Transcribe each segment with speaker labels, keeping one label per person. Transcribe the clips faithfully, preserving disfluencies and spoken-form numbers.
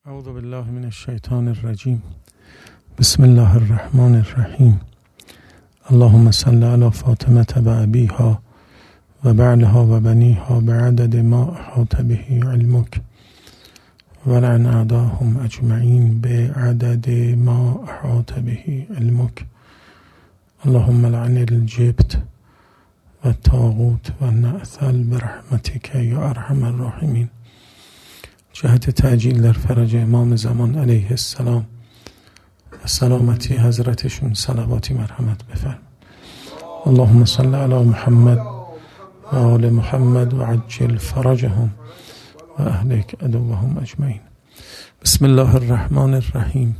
Speaker 1: اعوذ بالله من الشیطان الرجیم. بسم الله الرحمن الرحیم. اللهم صل علی فاطمه و ابیها و بعلها و بنیها بعدد ما احاط به علمک ولعن اعداهم اجمعین بعدد ما احاط به علمک. اللهم لعن الجبت و الطاغوت و النعثل برحمتک یا ارحم الراحمین. جهت تعجیل در فرج امام زمان علیه السلام و سلامتی حضرتشون صلواتی مرحمت بفرم. اللهم صل علی محمد و آل محمد و عجل فرجهم و اهلک عدوهم اجمعین. بسم الله الرحمن الرحیم.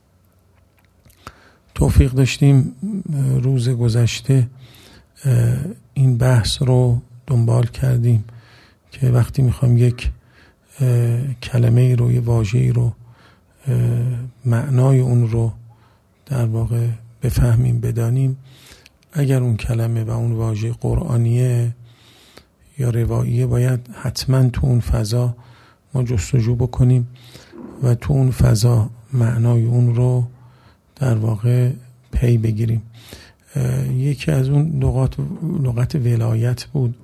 Speaker 1: توفیق داشتیم روز گذشته این بحث رو دنبال کردیم که وقتی میخوام یک کلمه ای رو، یه واژه ای رو، معنای اون رو در واقع بفهمیم، بدانیم، اگر اون کلمه و اون واژه قرآنیه یا رواییه باید حتما تو اون فضا ما جستجو بکنیم و تو اون فضا معنای اون رو در واقع پی بگیریم. یکی از اون لغات لغت ولایت بود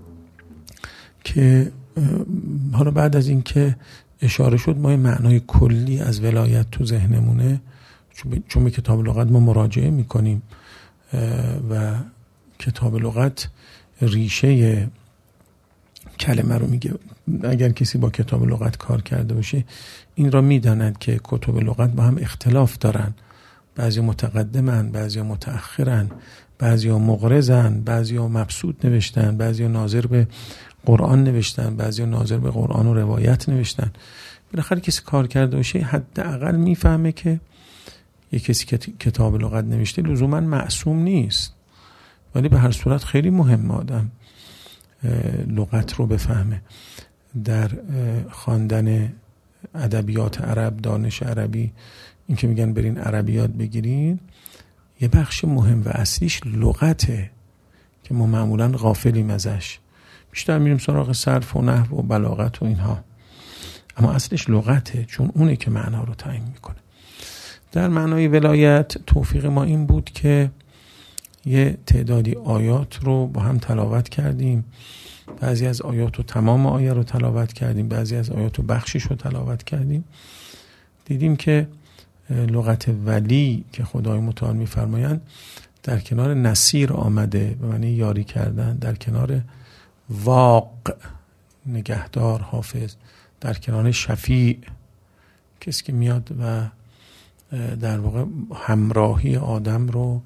Speaker 1: که حالا بعد از این که اشاره شد ما معنای کلی از ولایت تو ذهنمونه، چون به کتاب لغت ما مراجعه میکنیم و کتاب لغت ریشه کلمه رو میگه. اگر کسی با کتاب لغت کار کرده باشه این را میداند که کتب لغت با هم اختلاف دارن، بعضی متقدمن، بعضی متأخرن، بعضی مغرضن، بعضی مبسوط نوشتن، بعضی ناظر به قرآن نوشتن، بعضی ناظر به قرآن و روایت نوشتن. بالاخره کسی کار کرده باشه حداقل میفهمه که یک کسی که کتاب لغت نوشته لزوما معصوم نیست، ولی به هر صورت خیلی مهم آدم لغت رو بفهمه. در خواندن ادبیات عرب، دانش عربی، این که میگن برین عربیات بگیرین، یه بخش مهم و اصلیش لغته که ما معمولا غافلیم ازش، بیشتر میریم سراغ صرف و نحو و بلاغت و اینها، اما اصلش لغته، چون اونه که معنا رو تعیین میکنه. در معنای ولایت توفیق ما این بود که یه تعدادی آیات رو با هم تلاوت کردیم. بعضی از آیات رو، تمام آیه رو تلاوت کردیم، بعضی از آیات رو بخشش رو تلاوت کردیم. دیدیم که لغت ولی که خدای متعال میفرمایند در کنار نصیر آمده به معنی یاری کردن، در کنار واق نگهدار، حافظ، در کنار شفیع کسی که میاد و در واقع همراهی آدم رو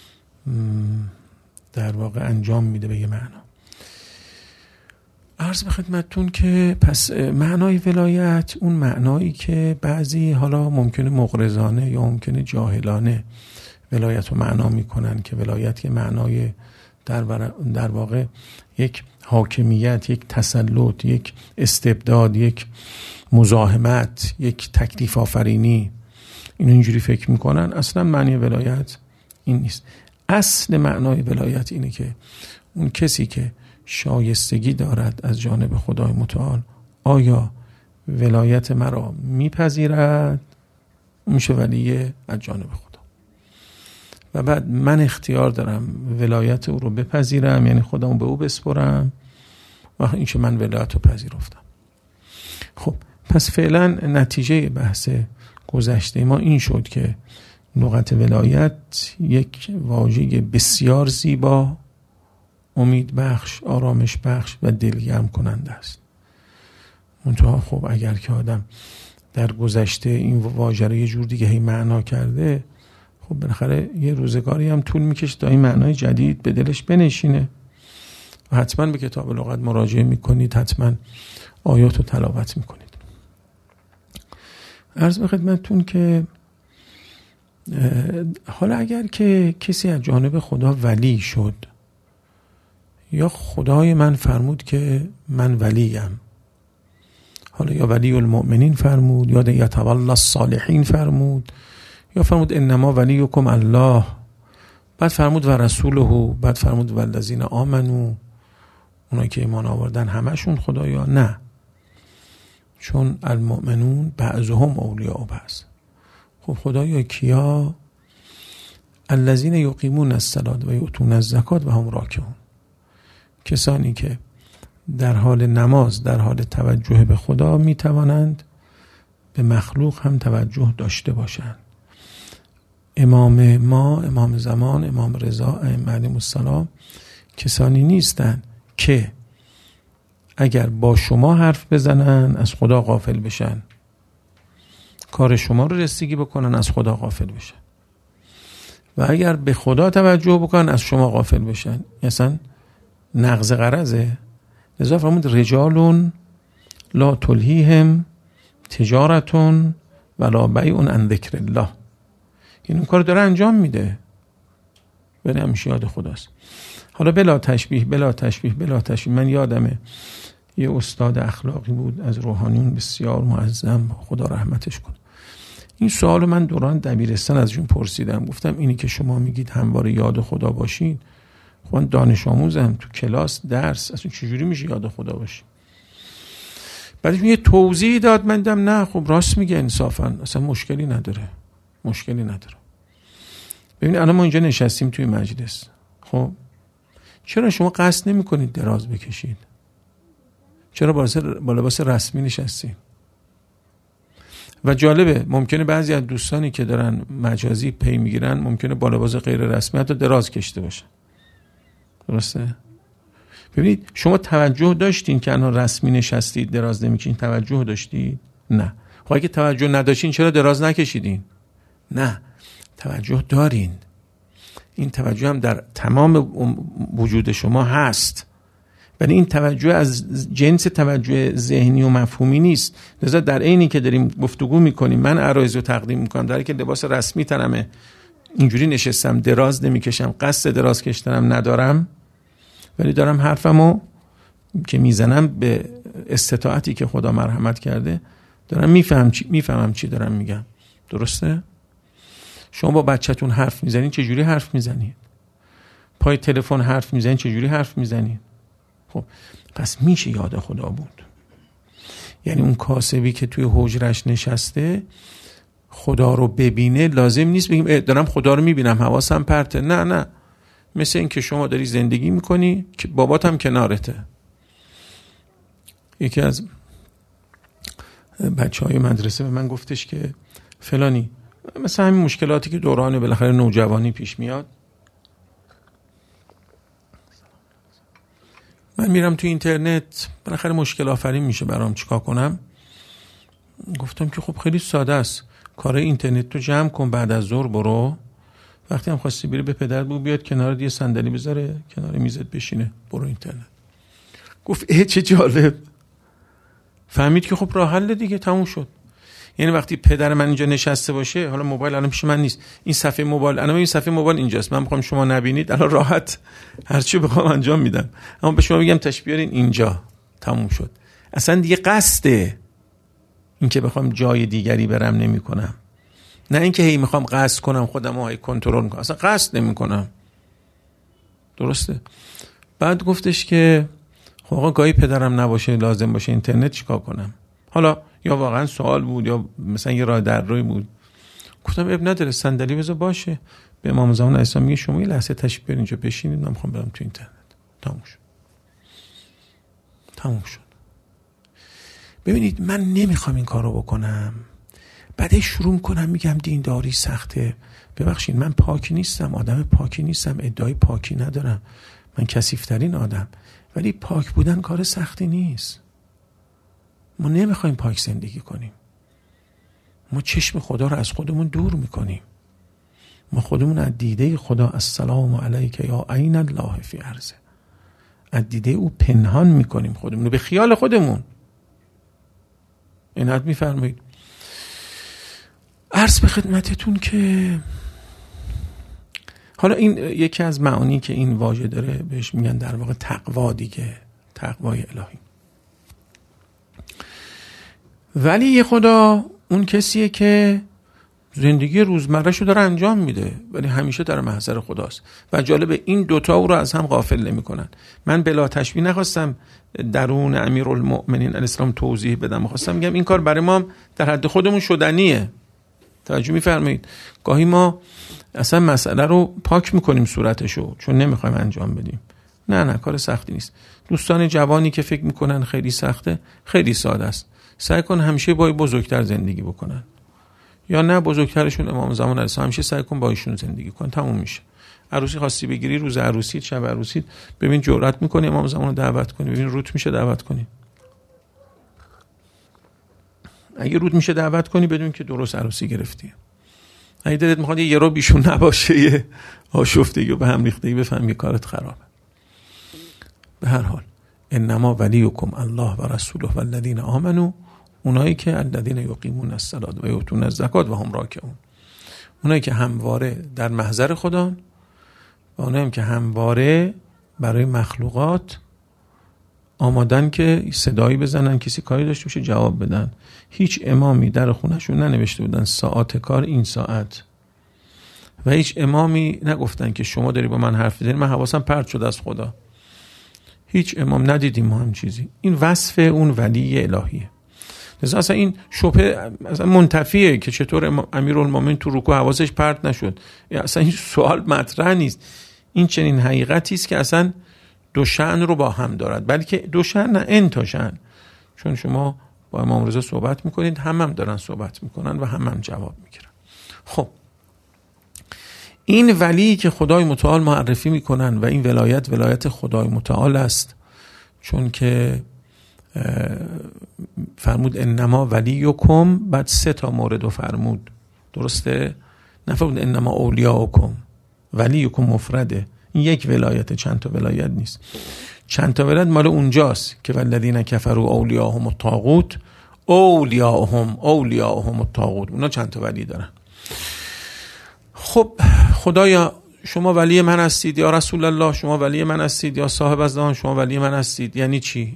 Speaker 1: در واقع انجام میده به یه معنا. عرض به خدمتتون که پس معنای ولایت اون معنایی که بعضی حالا ممکنه مغرضانه یا ممکنه جاهلانه ولایت رو معنا میکنن که ولایت یه معنای در, در واقع یک حاکمیت، یک تسلط، یک استبداد، یک مزاحمت، یک تکلیف آفرینی، اینو اینجوری فکر میکنن. اصلا معنی ولایت این نیست. اصل معنای ولایت اینه که اون کسی که شایستگی دارد از جانب خدای متعال آیا ولایت مرا میپذیرد، میشه ولیه از جانب خدا، و بعد من اختیار دارم ولایت او رو بپذیرم، یعنی خودمو به او بسپرم و اینکه من ولایت رو پذیرفتم. خب پس فعلا نتیجه بحث گذشته ما این شد که لغت ولایت یک واژه بسیار زیبا، امید بخش، آرامش بخش و دلگرم کننده است. منتها خب اگر که آدم در گذشته این واژه رو یه جور دیگه هی معنا کرده، خب بالاخره یه روزگاری هم طول میکشه تا این معنای جدید به دلش بنشینه و حتما به کتاب لغت مراجعه میکنید، حتما آیات رو تلاوت میکنید. عرض به خدمتتون که حالا اگر که کسی از جانب خدا ولی شد، یا خدای من فرمود که من ولیم، حالا یا ولی المؤمنین فرمود، یا یتولی الصالحین فرمود، یا فرمود انما ولیکم الله، بعد فرمود و رسوله، بعد فرمود والذین آمنو، اونایی که ایمان آوردن همشون خدایا؟ نه، چون المؤمنون بعضهم اولیاء بعض. خب خدایا کیا؟ الذین یقیمون الصلاة و یؤتون الزکات و هم راکعون، کسانی که در حال نماز، در حال توجه به خدا می توانند به مخلوق هم توجه داشته باشند. امام ما، امام زمان، امام رضا ائمه علیهم السلام کسانی نیستند که اگر با شما حرف بزنن از خدا غافل بشن، کار شما رو رسیدگی بکنن از خدا غافل بشن، و اگر به خدا توجه بکنن از شما غافل بشن. اصلا نقض غرضه. لذا فرمود رجال لا تلهیهم تجارتون ولا بیع عن ذکر الله. این اون کار داره انجام میده، ولی همیشه یاد خداست. حالا بلا تشبیه بلا تشبیه بلا تشبیه من یادمه یه استاد اخلاقی بود از روحانیون بسیار معظم، خدا رحمتش کنه. این سوالو من دوران دبیرستان ازشون پرسیدم، گفتم اینی که شما میگید همواره یاد خدا باشین، خب من دانش آموزم، تو کلاس درس اصلا چجوری میشه یاد خدا باشی؟ بعدش یه توضیح داد، من دیدم نه خب راست میگه انصافا، اصلا مشکلی نداره، مشکلی نداره. ببین الان ما اینجا نشستیم توی مجلس، خب چرا شما قصد نمی کنید دراز بکشید؟ چرا با لباس رسمی نشستید؟ و جالبه ممکنه بعضی از دوستانی که دارن مجازی پی میگیرن ممکنه با لباس غیر رسمی حتی دراز کشیده باشن. درسته؟ ببینید شما توجه داشتین که الان رسمی نشستید دراز نمیکشین؟ توجه داشتید؟ نه. خب اگه توجه نداشتین چرا دراز نکشیدین؟ نه، توجه دارین. این توجه هم در تمام وجود شما هست، ولی این توجه از جنس توجه ذهنی و مفهومی نیست. لذا در عینی که داریم گفتگو میکنیم، من عرایض رو تقدیم میکنم، در حالی که لباس رسمی تنمه، اینجوری نشستم دراز نمیکشم، قصد دراز کشیدنم ندارم، ولی دارم حرفمو که میزنم به استطاعتی که خدا مرحمت کرده دارم میفهم چی میفهمم چی دارم میگم. درسته؟ شما با بچه‌تون حرف میزنین چجوری حرف میزنید؟ پای تلفن حرف میزنین چجوری حرف میزنید؟ خب پس میشه یاد خدا بود. یعنی اون کاسبی که توی حجرش نشسته خدا رو ببینه، لازم نیست بگیم دارم خدا رو میبینم حواسم پرته. نه نه، مثل این که شما داری زندگی میکنی که بابات هم کنارته. یکی از بچه های مدرسه به من گفتش که فلانی، مثلا همین مشکلاتی که دوران بالاخره نوجوانی پیش میاد، من میرم تو اینترنت بالاخره مشکل آفرین میشه برام، چیکار کنم؟ گفتم که خب خیلی ساده است، کار اینترنت رو جمع کن، بعد از ظهر برو، وقتی هم خواستی بری به پدر بگو بیاد کنار یه صندلی بذاره کنار میزت بشینه، برو اینترنت. گفت اه چه جالب. فهمید که خب راه حل دیگه، تموم شد. یعنی وقتی پدر من اینجا نشسته باشه، حالا موبایل الان پیش من نیست، این صفحه موبایل الان این صفحه موبایل اینجاست، من میخوام شما نبینید، الان راحت هر چی بخوام انجام میدم، اما به شما میگم تشریف بیارین اینجا، تموم شد. اصلا دیگه قصده این که بخوام جای دیگری برم نمیکنم، نه اینکه هی میخوام قصد کنم خودم رو هی کنترل کنم، اصلا قصد نمیکنم. درسته؟ بعد گفتش که خب آقا گاهی پدرم نباشه لازم باشه اینترنت چیکار کنم؟ حالا یا واقعا سوال بود یا مثلا یه راه در روی بود. گفتم اب نداره، صندلی بذار باشه. به امام زمان اسلام میگه شما یه لحظه تشریف بیارین اینجا بشینید، من میخوام برم تو اینترنت. تموم شد. تموم شد. ببینید من نمیخوام این کارو بکنم، بعدش شروع کنم میگم دینداری سخته. ببخشید من پاکی نیستم، آدم پاکی نیستم، ادعای پاکی ندارم، من کثیف‌ترین آدم، ولی پاک بودن کار سختی نیست. ما نمیخوایم پاک زندگی کنیم، ما چشم خدا رو از خودمون دور میکنیم، ما خودمون از دیده خدا السلام علیک یا عین الله فی ارضه، از دیده او پنهان میکنیم خودمون به خیال خودمون. این حد میفرمایید. عرض به خدمتتون که حالا این یکی از معانی که این واژه داره بهش میگن در واقع تقوا دیگه، تقوای الهی. ولی خدا اون کسیه که زندگی روزمره‌شو داره انجام میده ولی همیشه در محضر خداست. و جالبه این دوتا او رو از هم غافل نمی‌کنن. من بلا تشبیه نخواستم درون امیرالمؤمنین علیه السلام توضیح بدم. خواستم میگم این کار برای ما در حد خودمون شدنیه. توجه میفرمایید؟ گاهی ما اصلا مسئله رو پاک میکنیم صورتشو چون نمیخوایم انجام بدیم. نه نه کار سختی نیست. دوستان جوانی که فکر میکنن خیلی سخته، خیلی ساده است. سعی کن همیشه با بزرگتر زندگی بکنن، یا نه بزرگترشون امام زمان علیه السلام، همیشه سعی کن با ایشون زندگی کن، تموم میشه. عروسی خواستی بگیری، روز عروسی، شب عروسی، ببین جرأت میکنی امام زمان رو دعوت کنی، ببین روت میشه دعوت کنی. اگه روت میشه دعوت کنی بدون که درست عروسی گرفتی. اگه دلت میخواد یه رو بیشون نباشه، یه آشفتگی و به هم ریختگی، بفهمی کارت خرابه. به هر حال انما ولیکم الله و رسوله و الذین آمنوا، اونایی که الذین یقیمون الصلاة و یؤتون الزکات و هم راکعون، اونایی که همواره در محضر خدان و اونایی که همواره برای مخلوقات آمادن که صدایی بزنن، کسی کاری داشته باشه جواب بدن. هیچ امامی در خونهشون ننوشته بودن ساعت کار این ساعت، و هیچ امامی نگفتن که شما داری با من حرف میزنی من حواسم پرت شده از خدا. هیچ امام ندیدیم ما هم چیزی. این وصف اون ولی الهیه. لذا اصلا این شبهه اصلا منتفیه که چطور امیرالمومنین تو رکوع حواسش پرت نشد. اصلا این سوال مطرح نیست. این چنین حقیقتی است که اصلا دو شأن رو با هم دارد، بلکه دو شأن نه ان تا شأن. چون شما با امام رضا صحبت میکنید، هم هم دارن صحبت میکنن و هم هم جواب میگیرن. خب این ولی که خدای متعال معرفی میکنن و این ولایت ولایت خدای متعال است، چون که فرمود انما ولیکم، بعد سه تا مورد رو فرمود، درسته؟ نفرمود انما اولیاءکم، ولیکم مفرده، این یک ولایت، چند تا ولایت نیست. چند تا ولایت مال اونجاست که والذین کفروا اولیاءهم الطاغوت، اولیاءهم اولیاءهم الطاغوت، اونا چند تا ولی دارن. خب خدایا شما ولی من هستید، یا رسول الله شما ولی من هستید، یا صاحب ازدهان شما ولی من هستید. یعنی چی؟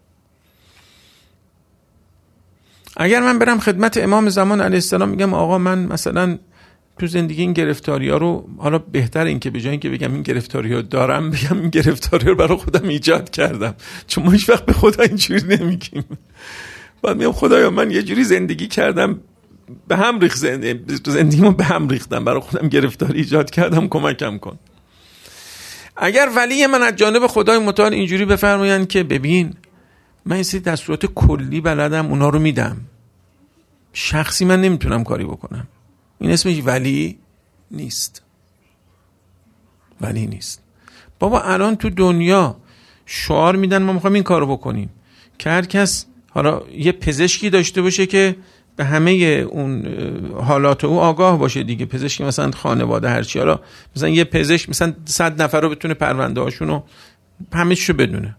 Speaker 1: اگر من برم خدمت امام زمان علیه السلام میگم آقا من مثلا تو زندگی این گرفتاری ها رو، حالا بهتر این که به جای اینکه بگم این گرفتاری ها دارم، بگم این گرفتاری ها رو برای خودم ایجاد کردم، چون ما هیچ وقت به خدا اینجوری نمیگیم. بعد میگم خدایا من یه جوری زندگی کردم به هم ریخت، زندگیمو به هم ریختم، برای خودم گرفتاری ایجاد کردم، کمکم کن. اگر ولی من از جانب خدای متعال اینجوری بفرمایند که ببین من این سری دستورات کلی بلدم، اونا رو میدم، شخصی من نمیتونم کاری بکنم، این اسمش ولی نیست. ولی نیست. بابا الان تو دنیا شعار میدن ما میخوایم این کارو بکنیم، که هر کس حالا یه پزشکی داشته باشه که به همه اون حالات او آگاه باشه دیگه. پزشکی مثلا خانواده هرچی، حالا مثلا یه پزشک مثلا صد نفر رو بتونه پرونده هاشون رو همه چیشو بدونه.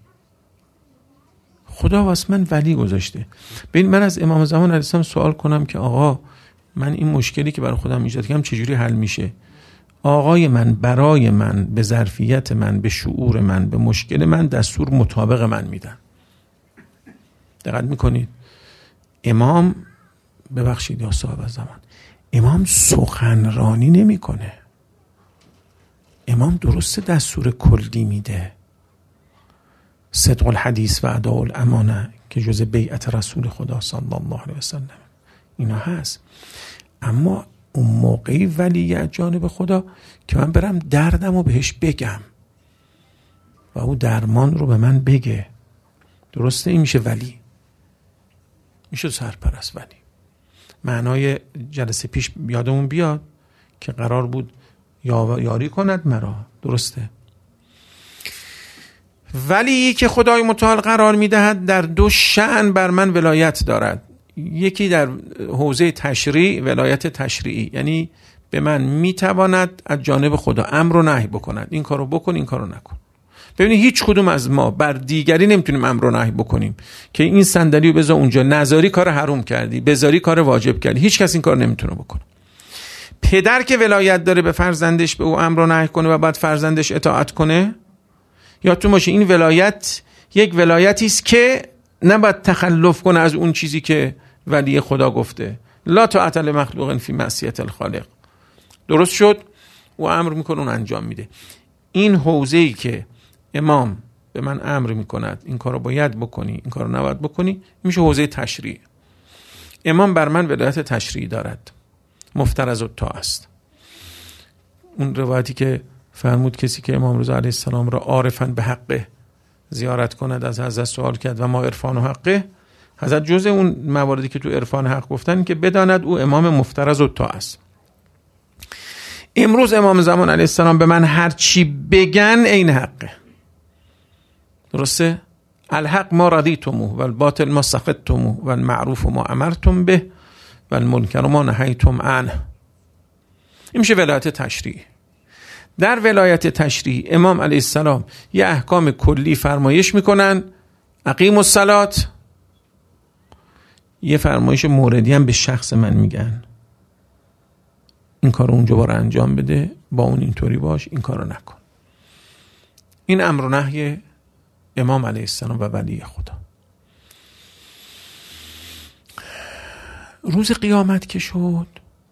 Speaker 1: خدا واسه من ولی گذاشته. ببین من از امام زمان علیه السلام سوال کنم که آقا من این مشکلی که برای خودم ایجاد کردم چجوری حل میشه؟ آقای من برای من به ظرفیت من، به شعور من، به مشکل من دستور مطابق من میدن. دقت میکنید؟ امام ببخشید یا صاحب زمان، امام سخنرانی نمیکنه. امام درست دستور کلی میده، صدق الحدیث و اداء الامانه که جزء بیعت رسول خدا صلی الله علیه و سلم اینا هست. اما اون موقعی ولی از جانب خدا که من برم دردم رو بهش بگم و او درمان رو به من بگه. درسته؟ این میشه ولی، میشه سرپرست. ولی معنای جلسه پیش یادمون بیاد که قرار بود یاری کند مرا، درسته؟ ولی که خدای متعال قرار میدهد در دو شأن بر من ولایت دارد. یکی در حوزه تشریع، ولایت تشریعی، یعنی به من میتواند از جانب خدا امر و نهی بکند، این کارو بکن این کارو نکن. ببینید هیچ کدوم از ما بر دیگری نمیتونیم امر و نهی بکنیم که این صندلیو بذار اونجا، نذاری کار حرام کردی، بذاری کار واجب کردی. هیچ کس این کار نمیتونه بکنه. پدر که ولایت داره به فرزندش به او امر و نهی کنه و بعد فرزندش اطاعت کنه، یادتون باشه این ولایت یک ولایتی است که نباید تخلف کنه از اون چیزی که ولی خدا گفته. لا طاعت لمخلوق فی معصیت الخالق. درست شد؟ او امر میکنه اون انجام میده. این حوزه‌ای که امام به من امر میکند این کارو باید بکنی، این کارو نباید بکنی، میشه حوزه تشریع. امام بر من ولایت تشریعی دارد، مفترض الطاعه است. اون روایتی که فرمود کسی که امام رضا علیه السلام را عارفاً به حقه زیارت کند از حضرت سوال کرد و ما عرفان و حقه، حضرت جزء اون مواردی که تو عرفان حق گفتن که بداند او امام مفترض الطاعه است. امروز امام زمان علیه السلام به من هر چی بگن عین حقه. درسته؟ الحق ما رضیتموه و الباطل ما سخطتموه و المعروف ما امرتم به و المنکر ما نهیتم عنه. این میشه ولایت تشریعی. در ولایت تشریعی امام علیه السلام یه احکام کلی فرمایش میکنن، اقیموا الصلاة، یه فرمایش موردی هم به شخص من میگن، این کارو اونجا بار انجام بده، با اون اینطوری باش، این کارو نکن. این امر و نهی امام علیه السلام و ولی خدا. روز قیامت که شد،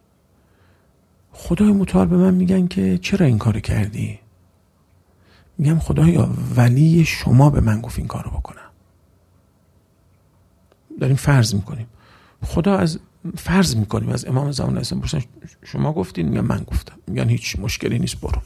Speaker 1: خدای متعال به من میگن که چرا این کارو کردی؟ میگم خدایا ولی شما به من گفت این کارو بکنم. داریم فرض میکنیم. خدا از فرض میکنیم از امام زمان علیه السلام پرسن شما گفتین؟ میگن من گفتم. میگن هیچ مشکلی نیست، برو.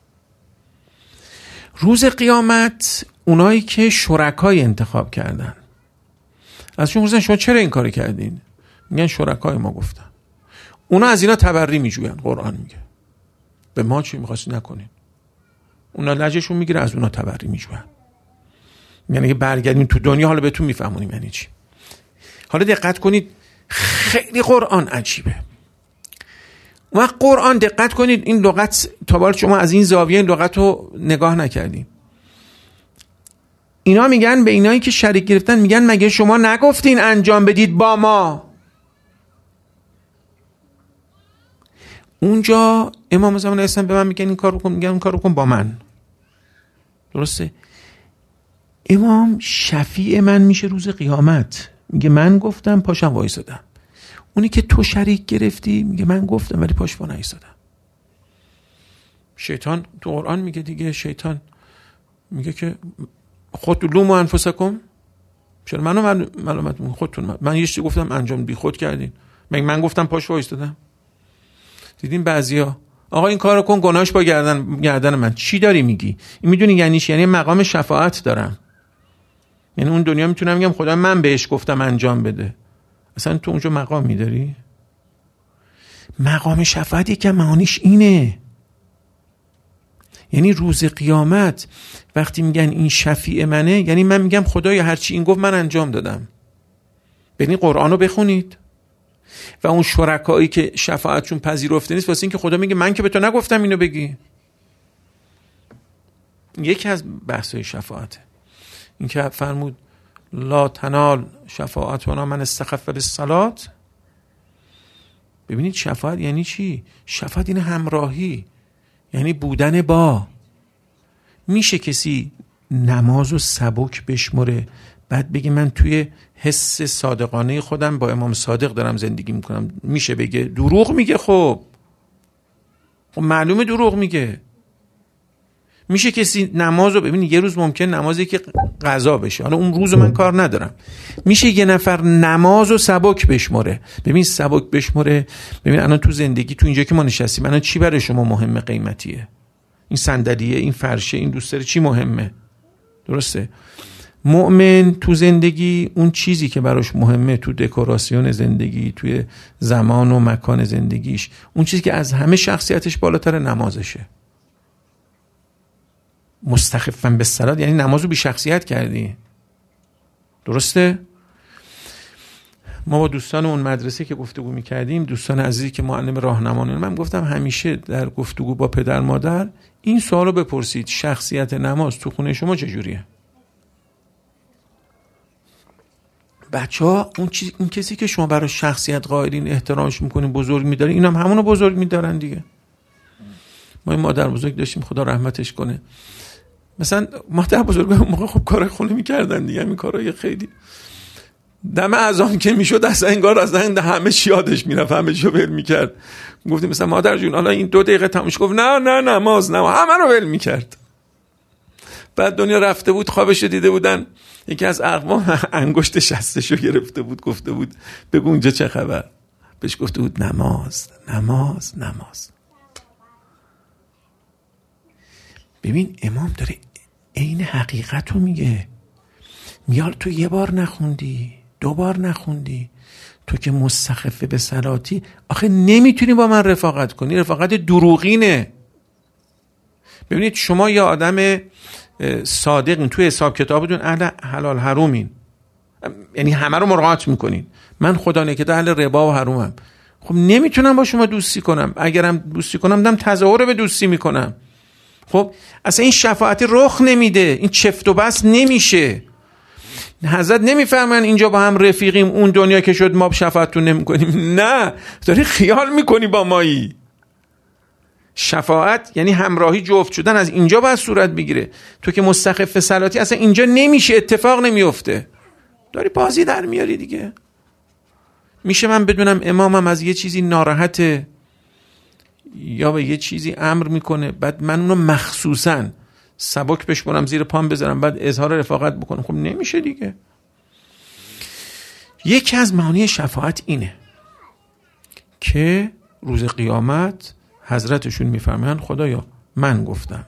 Speaker 1: روز قیامت اونایی که شرکای انتخاب کردن ازشون پرسن شما چرا این کارو کردین؟ میگن شرکای ما گفتن. اونا از اینا تبری میجوین. قرآن میگه به ما چی میخواستی نکنین. اونا لجشون میگیره، از اونا تبری میجوین. یعنی که برگردیم تو دنیا حالا بهتون میفهمونیم یعنی چی. حالا دقت کنید، خیلی قرآن عجیبه. وقت قرآن دقت کنید، این لغت تا حالا شما از این زاویه این لغت رو نگاه نکردیم. اینا میگن به اینایی که شریک گرفتن، میگن مگه شما نگفتین انجام بدید با ما؟ اونجا امام زمان علیه السلام به من میگن این کار بکن، میگن اون کار بکن با من. درسته؟ امام شفیع من میشه روز قیامت، میگه من گفتم پاشم وایسادم. اونی که تو شریک گرفتی میگه من گفتم ولی پاش وا نایسادم. شیطان تو قرآن میگه دیگه، شیطان میگه که خودتون لومو انفسکم، چرا منو ملامت میکنید؟ خودتون من یه چیزی گفتم انجام بی خود کردین. من من گفتم پاش وایسادم. دیدین بعضیا آقا این کارو کن، گناهش با گردن گردن من. چی داری میگی؟ این میدونی یعنی چی؟ یعنی مقام شفاعت دارم. یعنی اون دنیا میتونم میگم خدا من بهش گفتم انجام بده. اصلا تو اونجا مقام میداری؟ مقام شفاعت یکم معانیش اینه. یعنی روز قیامت وقتی میگن این شفیع منه، یعنی من میگم خدایا هرچی این گفت من انجام دادم. ببین قرآنو بخونید. و اون شرکایی که شفاعتشون پذیرفته نیست واسه این که خدا میگه من که به تو نگفتم اینو بگی. یکی از بحث‌های شفاعته این که فرمود لا تنال شفاعتنا من استخف بالصلاة. ببینید شفاعت یعنی چی؟ شفاعت یعنی همراهی، یعنی بودن با. میشه کسی نمازو سبک بشمره بعد بگه من توی حس صادقانه خودم با امام صادق دارم زندگی میکنم؟ میشه بگه؟ دروغ میگه. خب خب معلومه دروغ میگه. میشه کسی نمازو ببین، یه روز ممکن نمازی که قضا بشه، حالا اون روز من کار ندارم، میشه یه نفر نمازو سبک بشمره. ببین سبک بشمره. ببین الان تو زندگی تو اینجا که ما نشستیم الان چی برای شما مهمه؟ قیمتیه. این صندلیه، این فرشه، این دوست داره، چی مهمه؟ درسته؟ مؤمن تو زندگی اون چیزی که براش مهمه تو دکوراسیون زندگی، توی زمان و مکان زندگیش، اون چیزی که از همه شخصیتش بالاتر نمازشه. مستخفاً بالصلاة یعنی نمازو بی شخصیت کردی. درسته؟ ما با دوستان اون مدرسه که گفتگو میکردیم، دوستان عزیزی که معلم راهنمایان، من گفتم همیشه در گفتگو با پدر مادر این سوالو بپرسید شخصیت نماز تو خونه شما چجوریه؟ بچه ها اون, چیز، اون کسی که شما برای شخصیت قائلین، احترامش میکنین، بزرگ میدارین، این هم همونو بزرگ میدارن دیگه. ما این مادر بزرگ داشتیم خدا رحمتش کنه، مثلا مادر بزرگ اون موقع خب کار خونه میکردن دیگه، همین کارهای خیلی دم اذان که میشد اصلا انگار اصلا همه چی یادش میرفت، همه چی رو ول میکرد. گفتیم مثلا مادر جون حالا این دو دقیقه تموم شد، گفت نه نه نماز نه، همه رو ول میکرد. بعد دنیا رفته بود، خوابشو دیده بودن، یکی از اقوام انگشت شستشو گرفته بود، گفته بود بگو اونجا چه خبر. بهش گفته بود نماز نماز نماز. ببین امام داره عین حقیقت رو میگه. میال تو یه بار نخوندی، دو بار نخوندی، تو که مستخف به صلاتی، آخه نمیتونی با من رفاقت کنی، رفاقت دروغینه. ببینید شما یه آدم صادقین، توی حساب کتابتون اهل حلال حرومین، یعنی همه رو مراعات میکنین. من خدا نکرده اهل ربا و حرومم، خب نمیتونم با شما دوستی کنم. اگرم دوستی کنم دم تظاهر به دوستی میکنم. خب اصلا این شفاعت رخ نمیده، این چفت و بس نمیشه. حضرت نمیفهمن اینجا با هم رفیقیم، اون دنیا که شد ما شفاعتتون نمیکنیم. نه، داری خیال میکنی با مایی. شفاعت یعنی همراهی، جفت شدن از اینجا باید صورت بگیره. تو که مستخف صلاتی اصلا اینجا نمیشه، اتفاق نمیفته. داری بازی در میاری دیگه. میشه من بدونم امامم از یه چیزی ناراحته یا به یه چیزی امر میکنه، بعد من اونو مخصوصاً سبک بشمونم زیر پام بذارم، بعد اظهار رفاقت بکنم؟ خب نمیشه دیگه. یکی از معانی شفاعت اینه که روز قیامت حضرتشون میفرمایند خدایا من گفتم،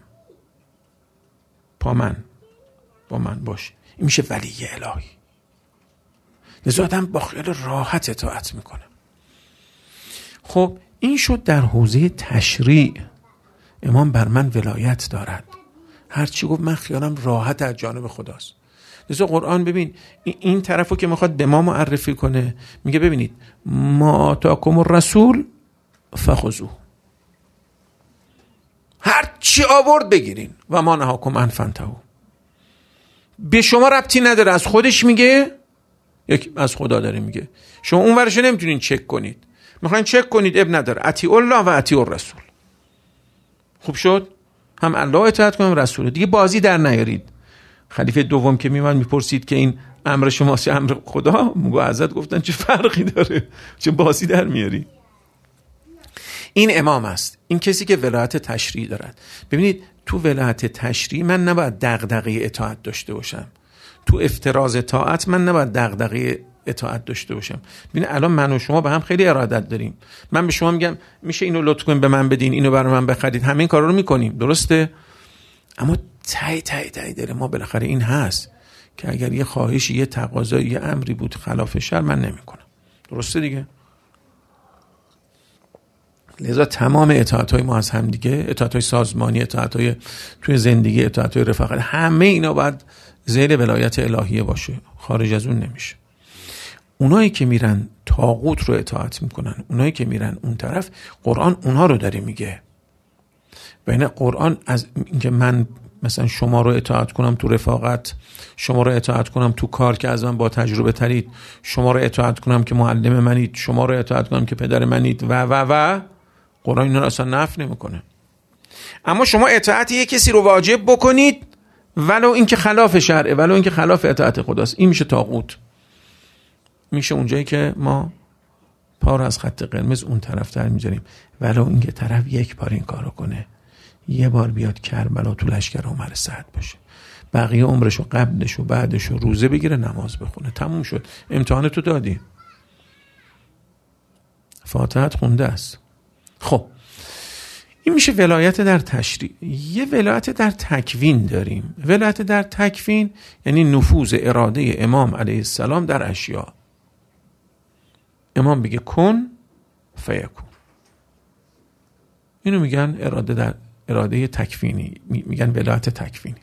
Speaker 1: پا من با من باشه. این میشه ولی الهی. لذا آدم با خیال راحت اطاعت میکنه. خب این شد در حوزه تشریع. امام بر من ولایت دارد، هرچی گفت من خیالم راحت از جانب خداست. لذا قرآن ببین این طرفو که میخواد به ما معرفی کنه، میگه ببینید ما آتاکم الرسول فخذوه، هرچی آورد بگیرین، و ما نهاکم عن فانتهوا. به شما ربطی نداره، از خودش میگه یک از خدا داره میگه. شما اون ورشو نمیتونین چک کنید، میخواین چک کنید اب نداره. اطیع الله و اطیع الرسول. خوب شد، هم الله اطاعت کنم رسول. دیگه بازی در نیارید. خلیفه دوم که میومد میپرسید که این امر شماست یا امر خدا، میگه حضرت گفتن چه فرقی داره، چه بازی در میاری. این امام است، این کسی که ولایت تشریع دارد. ببینید تو ولایت تشریع من نباید دغدغه اطاعت داشته باشم، تو افتراض اطاعت من نباید دغدغه اطاعت داشته باشم. ببین الان من و شما به هم خیلی ارادت داریم. من به شما میگم میشه اینو لطف کنین به من بدین، اینو برای من بخرید، همه این کارا رو میکنیم، درسته؟ اما تای تای تای دل ما بالاخره این هست که اگر یه خواهشی، یه تقاضایی، یه امری بود خلاف شرع، من نمیکنم. درسته دیگه؟ لذا تمام اطاعت‌های ما از هم دیگه، اطاعت‌های سازمانی، اطاعت‌های توی زندگی، اطاعت‌های رفاقت، همه اینا باید زیر ولایت الهیه باشه، خارج از اون نمیشه. اونایی که میرن طاغوت رو اطاعت میکنن، اونایی که میرن اون طرف، قرآن اونها رو داره میگه. بین قرآن از اینکه من مثلا شما رو اطاعت کنم تو رفاقت، شما رو اطاعت کنم تو کار که از من با تجربه ترید، شما رو اطاعت کنم که معلم منید، شما رو اطاعت کنم که پدر منید و و و قرآن اینا رو اصلا نفی نمیکنه. اما شما اطاعت یک کسی رو واجب بکنید ولو اینکه خلاف شرعه، ولو اینکه خلاف اطاعت خداست، این میشه طاغوت. میشه اونجایی که ما پا رو از خط قرمز اون طرف تر میذاریم، ولو اینکه طرف یک بار این کارو کنه، یه بار بیاد کربلا تو لشکر عمر سعد باشه، بقیه عمرشو قبلشو بعدشو روزه بگیره، نماز بخونه، تموم شد، امتحانتو دادی، فاتحت خونده است. خب این میشه ولایت در تشریع. یه ولایت در تکوین داریم. ولایت در تکوین یعنی نفوذ اراده امام علیه السلام در اشیاء. امام بگه کن فیکون، اینو میگن اراده در اراده تکوینی، میگن ولایت تکوینی.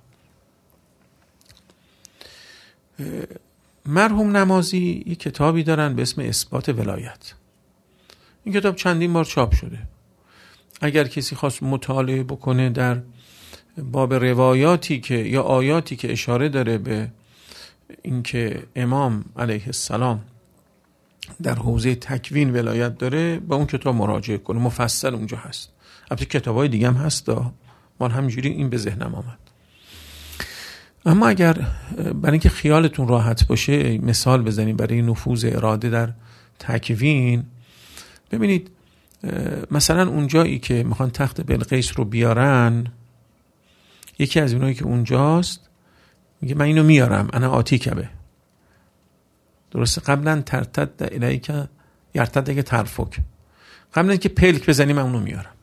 Speaker 1: مرحوم نمازی یک کتابی دارن به اسم اثبات ولایت. این کتاب چندین بار چاپ شده. اگر کسی خواست مطالعه بکنه در باب روایاتی که یا آیاتی که اشاره داره به اینکه امام علیه السلام در حوزه تکوین ولایت داره، به اون کتاب مراجعه کنه، مفصل اونجا هست. البته کتابای دیگه هم هست، من همینجوری این به ذهنم آمد. اما اگر برای اینکه خیالتون راحت باشه مثال بزنیم برای نفوذ اراده در تکوین، ببینید مثلا اونجایی که میخوان تخت بلقیس رو بیارن، یکی از اونایی که اونجاست میگه من اینو میارم، انا آتیکبه. درسته؟ قبلا ترتد الیک یرتد که ترفک، قبلا که پلک بزنی من اونو میارم.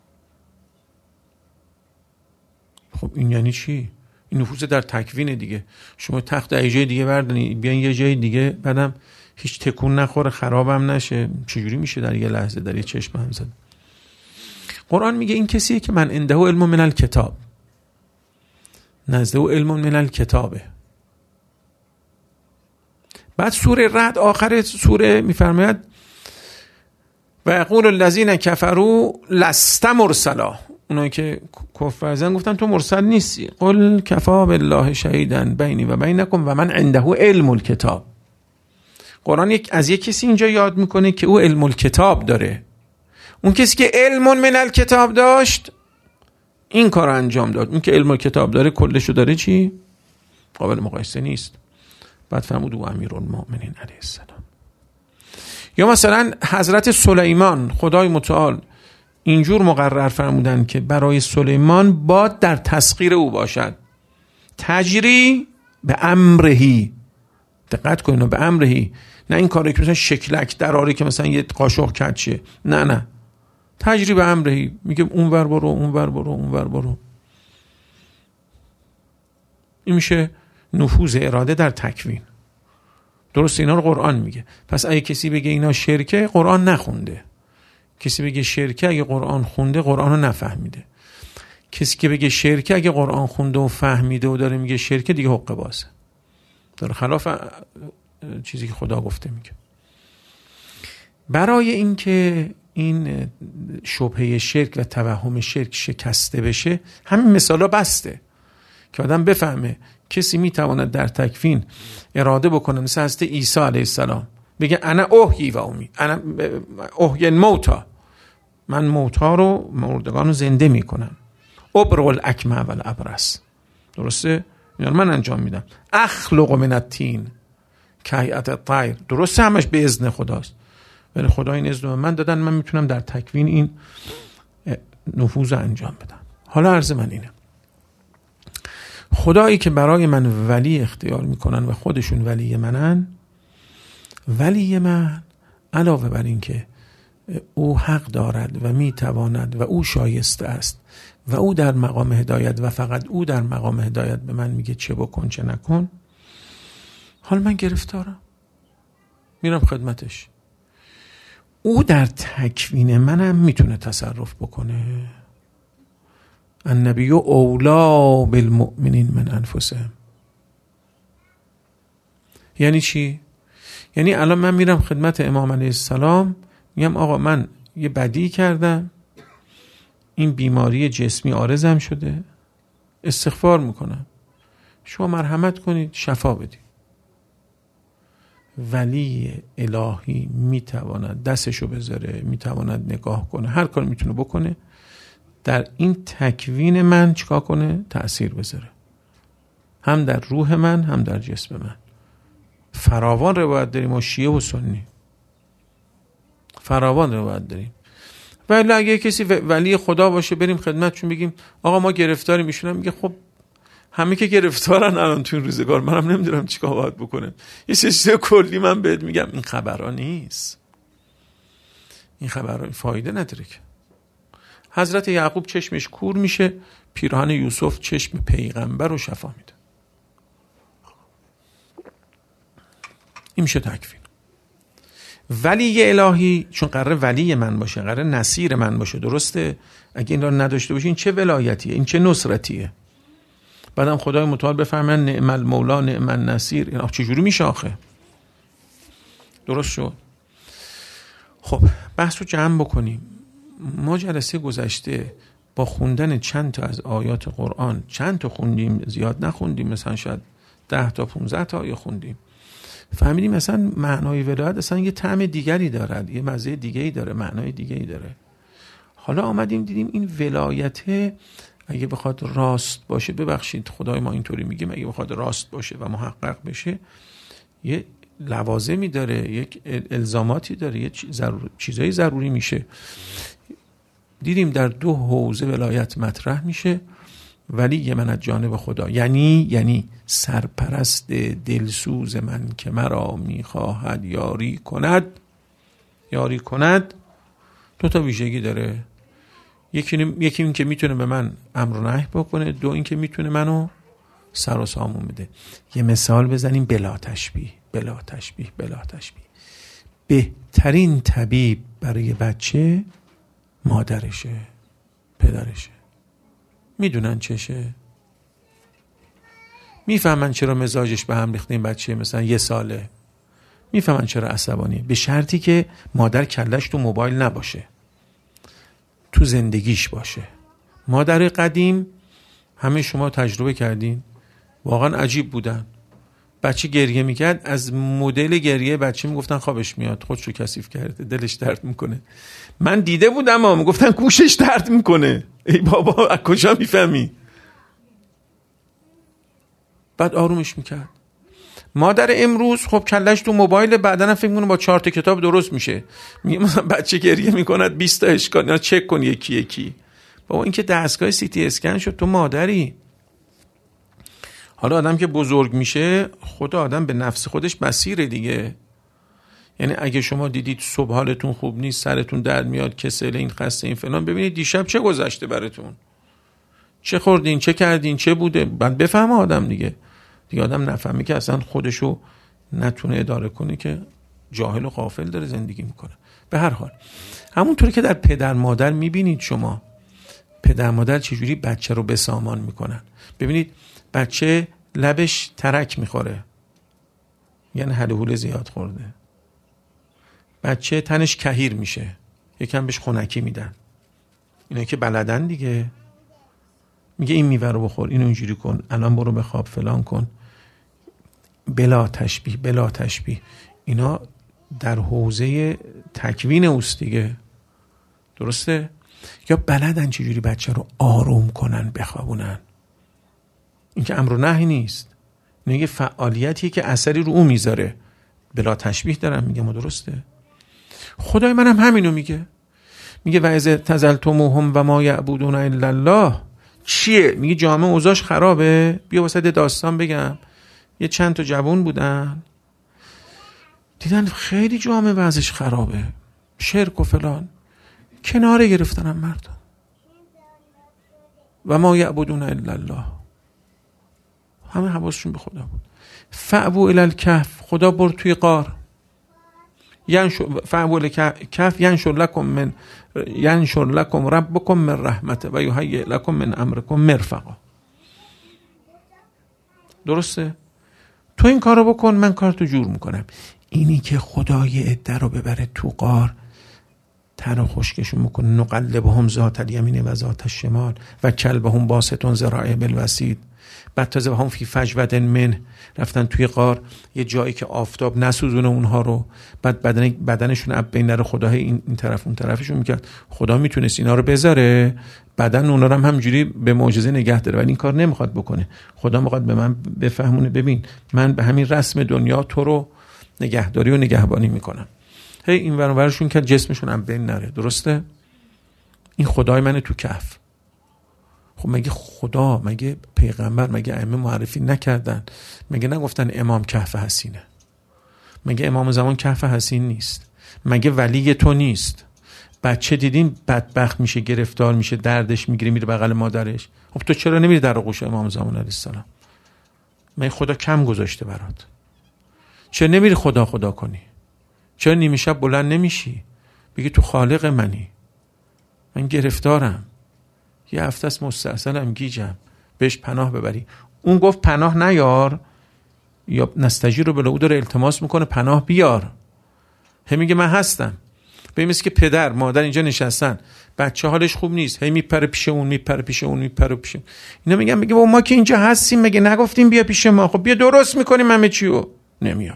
Speaker 1: خب این یعنی چی؟ این نفوذ در تکوین دیگه. شما تخت یه جای دیگه بردنی بیان یه جای دیگه، بعدم هیچ تکون نخوره، خرابم نشه، چجوری میشه در یه لحظه در یه چشم هم زد؟ قرآن میگه این کسیه که من عنده علم من الکتاب، نزده او علم من الکتابه. بعد سوره رعد آخر سوره میفرماید و یقول الذین کفروا لست مرسلا، اونایی که کفر زدن گفتن تو مرسل نیستی. قل کفا بالله شهیدا بینی و بینکم و من عنده علم الکتاب. قرآن یک از یک کسی اینجا یاد میکنه که او علم الکتاب داره. اون کسی که علم من الکتاب داشت این کار انجام داد. اون که علم الکتاب داره کلشو داره چی؟ قابل مقایسه نیست. بعد فرمود او امیرالمؤمنین علیه السلام. یا مثلا حضرت سلیمان خدای متعال اینجور مقرر فرمودن که برای سلیمان باد در تسخیر او باشد، تجری به امرهی. دقت کنید، به امرهی، نه این کاری که مثلا شکلک دراری که مثلا یه قاشق کج شه، نه نه، تجری به امرهی، میگه اونور برو اونور برو اونور برو. این میشه نفوذ اراده در تکوین. درست اینا رو قرآن میگه. پس اگه کسی بگه اینا شرکه، قرآن نخونده. کسی بگه شرکه اگه قرآن خونده، قرآن رو نفهمیده. کسی که بگه شرکه اگه قرآن خونده و فهمیده و داره میگه شرکه، دیگه حقه بازه، داره خلاف چیزی که خدا گفته میگه. برای اینکه این شبهه شرک و توهم شرک شکسته بشه، همین مثالا بسته که آدم بفهمه کسی میتواند در تکوین اراده بکنه، مثل حضرت عیسی علیه السلام بگه انا احیی و امیت، انا احیی الموتی، من موتا رو، مردگان رو زنده میکنم. ابرئ الاکمه و الابرص، درسته؟ یعنی من انجام میدم. اخلق من الطین کهیئت الطیر، درسته؟ همش به اذن خداست، ولی خدا این اذن من دادن، من میتونم در تکوین این نفوذ انجام بدم. حالا عرض من اینه، خدایی که برای من ولی اختیار میکنن و خودشون ولی منن، ولی من علاوه بر این که او حق دارد و میتواند و او شایسته است و او در مقام هدایت و فقط او در مقام هدایت به من میگه چه بکن چه نکن، حالا من گرفتارم، میرم خدمتش. او در تکوین منم میتونه تصرف بکنه. النبی اولا بالمؤمنین من انفسهم. یعنی چی؟ یعنی الان من میرم خدمت امام علیه السلام، میگم آقا من یه بدی کردم، این بیماری جسمی عارضم شده، استغفار میکنم، شما مرحمت کنید شفا بدید. ولی الهی میتواند دستشو بذاره، میتواند نگاه کنه، هر کار میتونه بکنه، در این تکوین من چیکار کنه؟ تأثیر بذاره، هم در روح من هم در جسم من. فراوان روایت داریم و شیعه و سنی، فراوان روایت داریم. ولی اگه کسی ولی خدا باشه بریم خدمتشون بگیم آقا ما گرفتاری میشونم، میگه خب همه که گرفتارن الان تو این روزگار، منم نمیدونم چیکار باید بکنم. یه چیز کلی من بهت میگم، این خبرها نیست، این خبرها فایده نداره که. حضرت یعقوب چشمش کور میشه، پیراهن یوسف چشم پیغمبر رو شفا میده. این میشه تکوین. ولی الهی چون قراره ولی من باشه، قراره نصیر من باشه، درسته؟ اگه این رو نداشته باشین چه ولایتیه؟ این چه نصرتیه؟ بعدم خدای متعال بفرمایند نعم المولا نعم النصیر. این چجوری میشه آخه؟ درست شد؟ خب بحث رو جمع بکنیم. ما جلسه گذشته با خوندن چند تا از آیات قرآن، چند تا خوندیم، زیاد نخوندیم، مثلا شاید ده تا پونزده تا آیه خوندیم، فهمیدیم مثلا معنای ولایت اصلا یه طعم دیگری دارد، یه مزه دیگری داره، معنای دیگری داره. حالا آمدیم دیدیم این ولایت اگه بخواد راست باشه، ببخشید خدای ما اینطوری میگیم، اگه بخواد راست باشه و محقق بشه یه لوازمی داره، یک الزاماتی داره، یه ضرور... چیزایی ضروری میشه. دیدیم در دو حوزه ولایت مطرح میشه ولی من از جانب خدا، یعنی یعنی سرپرست دلسوز من که مرا میخواهد یاری کند. یاری کند دو تا ویژگی داره، یکی یکی این که میتونه به من امر و نهی بکنه، دو این که میتونه منو سر و سامون بده. یه مثال بزنیم بلا تشبیه بلا تشبیه بلا تشبیه. بهترین طبیب برای بچه مادرشه، پدرشه. میدونن چشه، میفهمن چرا مزاجش به هم ریخته این بچه مثلا یه ساله، میفهمن چرا عصبانیه، به شرطی که مادر کلش تو موبایل نباشه، تو زندگیش باشه. مادر قدیم همه شما تجربه کردین، واقعا عجیب بودن. بچه گریه میکرد، از مدل گریه بچه میگفتن خوابش میاد، خودش رو کثیف کرده، دلش درد میکنه. من دیده بودم اما میگفتن گوشش درد میکنه. ای بابا از کجا میفهمی؟ بعد آرومش میکرد. مادر امروز خب کلش تو موبایل، بعدن فکر میکنه با چهار تا کتاب درست میشه. میگه مثلا بچه گریه میکند بیست تا اشکال، اینا چک کن یکی یکی. بابا این که دستگاه سی تی اسکن شد، تو مادری. حالا آدم که بزرگ میشه، خود آدم به نفس خودش بصیره دیگه. یعنی اگه شما دیدید صبح حالتون خوب نیست، سرتون درد میاد، کسل، این خسته، این فلان، ببینید دیشب چه گذشته براتون، چه خوردین، چه کردین، چه بوده. بعد بفهمه آدم دیگه. دیگه آدم نفهمی که اصلا خودشو نتونه اداره کنه که جاهل و غافل داره زندگی میکنه. به هر حال همونطوری که در پدر مادر میبینید شما، پدر مادر چجوری بچه رو به سامان میکنن. ببینید بچه لبش ترک میخوره، یعنی هله هوله زیاد خورده. بچه تنش کهیر میشه، یکم بهش خنکی میدن. اینا که بلدن دیگه. میگه این میوه رو بخور، اینو اینجوری کن، الان برو بخواب، فلان کن. بلا تشبیه بلا تشبیه. اینا در حوزه تکوین اوست دیگه، درسته؟ یا بلدن چجوری بچه رو آروم کنن، بخوابونن. این که امر و نهی نیست، این یه فعالیتیه که اثری رو اون میذاره. بلا تشبیه دارم میگم و درسته. خدای منم همینو میگه. میگه و اذ اعتزلتموهم و ما یعبدون الا الله. چیه؟ میگه جامعه اوضاعش خرابه. بیا واسه داستان بگم. یه چند تا جوان بودن، دیدن خیلی جامعه وضعش خرابه، شرک و فلان، کناره گرفتنم مردم. و ما یعبدون الا الله، همه حواسشون به خدا بود. فعبو الی الکهف، خدا برد توی غار. فعبو الی الکهف ینشر لکم من ینشر لکم ربکم من رحمته و یهیئ لکم من امرکم مرفقا. درسته؟ تو این کارو بکن، من کارتو جور میکنم. اینی که خدای عده رو ببره تو غار، تر و خشکشون میکنه. نقلبهم ذات الیمین و ذات الشمال و کلبهم باسط ذراعیه بالوسید. بعد تازه هم فی فجوة من، رفتن توی غار یه جایی که آفتاب نسوزونه اونها رو. بعد بدن بدنشون اب بین نره، خدا این این طرف اون طرفشون میکرد. خدا میتونست اینا رو بذاره، بدن اونا رو هم همجوری به معجزه نگه داره، ولی این کار نمیخواد بکنه. خدا میخواد به من بفهمونه ببین من به همین رسم دنیا تو رو نگهداری و نگهبانی میکنم. هی این ور ورشون که جسمشون هم بین نره. درسته؟ این خدای منه تو کهف. خب مگه خدا، مگه پیغمبر، مگه ائمه معرفی نکردن؟ مگه نگفتن امام کهف حسینه؟ مگه امام زمان کهف حسین نیست؟ مگه ولی تو نیست؟ بچه دیدین بدبخت میشه، گرفتار میشه، دردش میگیره، میره بغل مادرش. خب تو چرا نمیری در آغوش امام زمان علیه السلام؟ مگه خدا کم گذاشته برات؟ چرا نمیری خدا خدا کنی؟ چرا نیمه شب بلند نمیشی بگی تو خالق منی، من گرفتارم، یه هفته است مستحصلم، گیجم، بهش پناه ببری؟ اون گفت پناه نیار، یا نستجیر رو بلا او داره التماس میکنه پناه بیار. هی میگه من هستم. به مثل که پدر مادر اینجا نشستن، بچه حالش خوب نیست، هی میپره پیش اون، میپره پیش اون، میپره پیش اون. اینا میگن میگه ما که اینجا هستیم، مگه نگفتیم بیا پیش ما؟ خب بیا درست میکنیم همه چیو. نمیاد.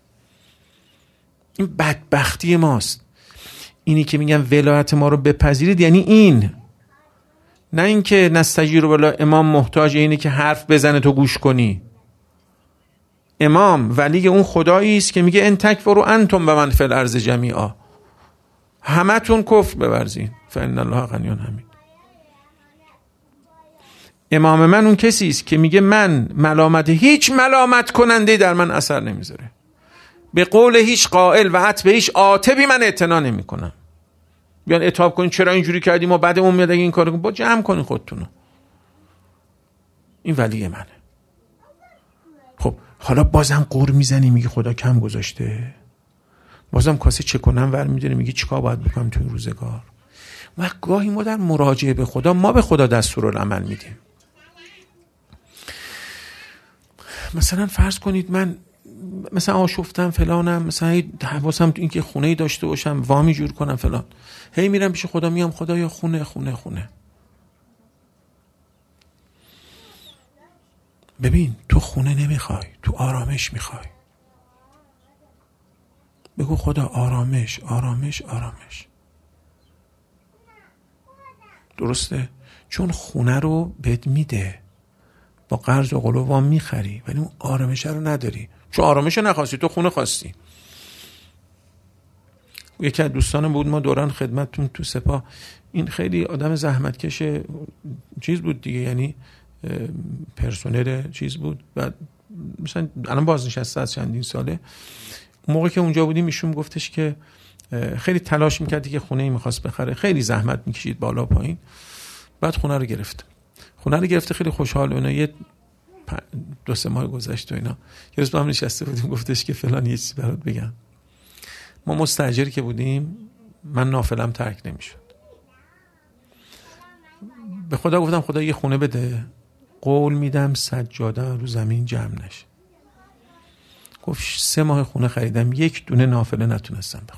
Speaker 1: این بدبختی ماست. اینی که میگن ولایت ما رو بپذیرید یعنی این، نه اینکه نستجیر بلا امام محتاج اینه که حرف بزنه تو گوش کنی. امام ولی اون خدایی است که میگه ان تکفروا انتم و من فی الارض جمیعا، همتون کفر بورزین فان الله غنی حمید. امام من اون کسی است که میگه من ملامت هیچ ملامت کننده در من اثر نمیذاره، به قول هیچ قائل و عتب هیچ عاتبی من اعتنا نمیکنم. بیان عتاب کنین چرا اینجوری کردیم و بعدمون میاد این کارو با جمع کنین خودتونو. این ولی منه. خب حالا بازم قور میزنی میگی خدا کم گذاشته، بازم کاسه چه کنم ور میدونی میگی چیکار باید بکنم تو این روزگار. و گاهی ما در مراجعه به خدا ما به خدا دستورالعمل میدیم. مثلا فرض کنید من مثلا آشفتم فلانم، مثلا حواسم تو این که خونه‌ای داشته باشم وامی جور کنم فلان، هی میرم پیش خدا میام خدایا خونه خونه خونه. ببین تو خونه نمیخوای، تو آرامش میخوای. بگو خدا آرامش آرامش آرامش. درسته؟ چون خونه رو بهت میده، با قرض و قلو وام میخری، ولی اون آرامش رو نداری. چون آرامش رو نخواستی، تو خونه خواستی. یکی از دوستان بود ما دوران خدمتتون تو سپاه، این خیلی آدم زحمتکش چیز بود دیگه، یعنی پرسنل چیز بود و مثلا الان بازنشسته از چندین ساله. موقعی که اونجا بودیم ایشون گفتش که خیلی تلاش میکردی که خونه ای میخواست بخره، خیلی زحمت میکشید بالا پایین، بعد خونه رو گرفت. خونه رو گرفته خیلی خوشحال. اونا یه دو سه ماه گذشت و اینا یه روز با هم نشسته بودیم، گفتش که فلان یه چیزی برات بگم. ما مستاجری که بودیم من نافلم ترک نمیشد. به خدا گفتم خدا یه خونه بده، قول میدم سجاده رو زمین جمع نشه. گفت سه ماه خونه خریدم یک دونه نافله نتونستم بخونم.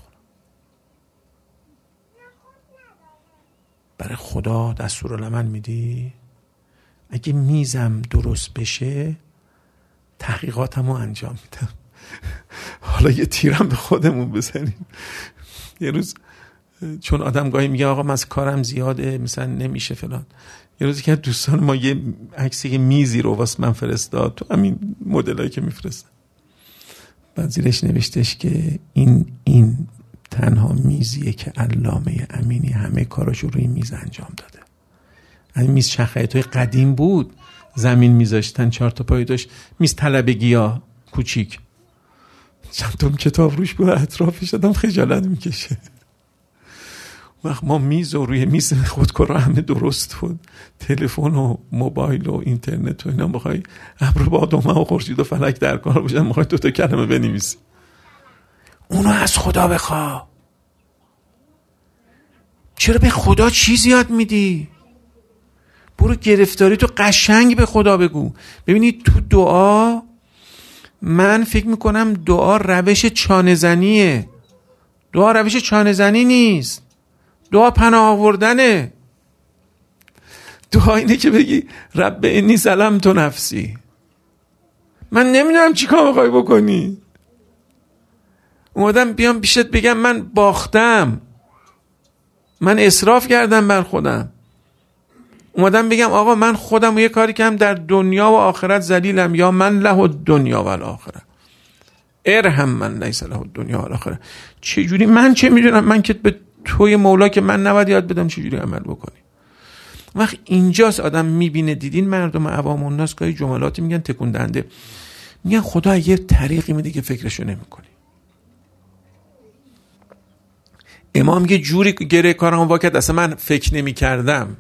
Speaker 1: برای خدا دستورالعمل میدی؟ اگه میزم درست بشه تحقیقاتمو انجام میدم. حالا یه تیرم به خودمون بزنیم. یه روز چون آدم گاهی میگه آقا من از کارم زیاده مثلا نمیشه فلان، یه روزی که دوستان ما یه عکسی میزی رو واسه من فرستاد تو همین مدلایی که میفرستن، بعد زیرش نوشتش که این این تنها میزیه که علامه امینی همه کاراشو روی میز انجام داده. این میز شخصیت‌های قدیم بود، زمین میذاشتن، چهار تا پای داشت، میز طلبگی‌ها کوچیک، چند تا کتاب روش بود، اطرافش آدم خجالت میکشه. وقت ما میز و روی میز خودکار همه درست بود، تلفن و موبایل و اینترنت و اینا، بخوای ابر و باد و مه و خورشید و فلک در کار باشن، بخوای دو تا کلمه بنویسی. اونو از خدا بخوا. چرا به خدا چیز یاد میدی؟ برو گرفتاری تو قشنگ به خدا بگو. ببینید تو دعا من فکر میکنم دعا روش چانه زنیه. دعا روش چانه زنی نیست، دعا پناه آوردنه. دعا اینه که بگی رب انی ظلمت نفسی، من نمیدونم چی کار میخوای بکنی. اومدم بیام پیشت بگم من باختم، من اسراف کردم بر خودم. اومدم بگم آقا من خودم یه کاری کردم در دنیا و آخرت ذلیلم، یا من له الدنیا و الاخره ارحم من لیس له الدنیا و الاخره. چه جوری من چه میدونم، من که به توی مولا که من نباید یاد بدم چه جوری عمل بکنی. وقت اینجاست آدم میبینه، دیدین مردم عوام الناس گاهی جملاتی میگن تکون دهنده، میگن خدا یه طریقی میده که فکرشو نمیکنی. امام یه جوری گره کارم واکد اصلا من فکر نمی کردم.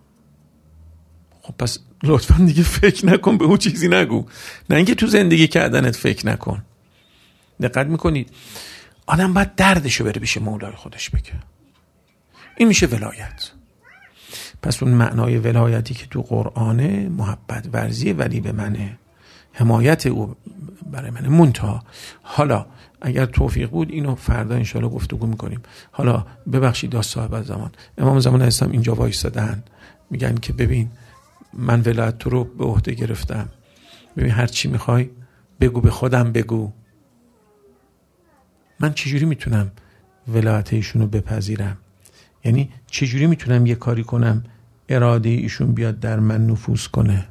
Speaker 1: خب پس لطفا دیگه فکر نکن، به اون چیزی نگو، نه اینکه تو زندگی کردنت فکر نکن. دقت میکنید آدم باید دردشو بره پیش مولای خودش بگه. این میشه ولایت. پس اون معنای ولایتی که تو قرآنه محبت ورزی ولی به منه، حمایت او برای منه. منتها حالا اگر توفیق بود اینو فردا انشالله گفتگو میکنیم. حالا ببخشید یا صاحب زمان، امام زمان اسلام اینجا وایسادن میگن که ببین من ولایت تو رو به عهده گرفتم، ببین هر چی میخوای بگو، به خودم بگو. من چجوری میتونم ولایت ایشونو بپذیرم؟ یعنی چجوری میتونم یه کاری کنم اراده ایشون بیاد در من نفوذ کنه؟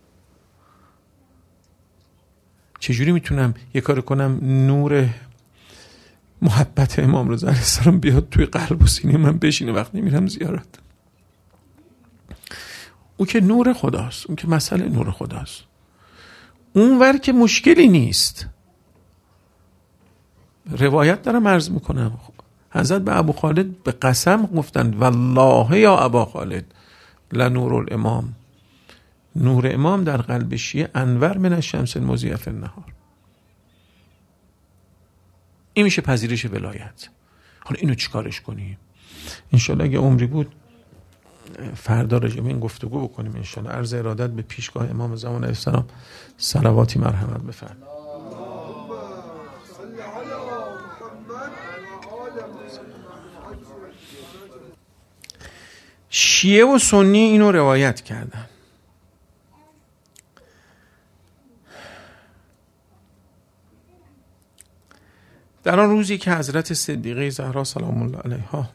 Speaker 1: چجوری میتونم یه کاری کنم نور محبت امام رضا علیه السلام بیاد توی قلب و سینه من بشینه وقتی میرم زیارت؟ اون که نور خداست، اون که مسئله نور خداست. اون ور که مشکلی نیست. روایت دارم عرض میکنم، حضرت به ابو خالد به قسم گفتند والله یا ابا خالد لنور الامام، نور امام در قلب شیعه انور من الشمس المضیئه فی النهار. این میشه پذیرش ولایت. حالا اینو چیکارش کنیم؟ انشالله اگه عمری بود فردا راجع به این گفتگو بکنیم انشالله. عرض ارادت به پیشگاه امام زمان علیه السلام، صلواتی مرحمت بفرمایید. شیعه و سنی اینو روایت کردن. در آن روزی که حضرت صدیقه زهرا سلام الله علیها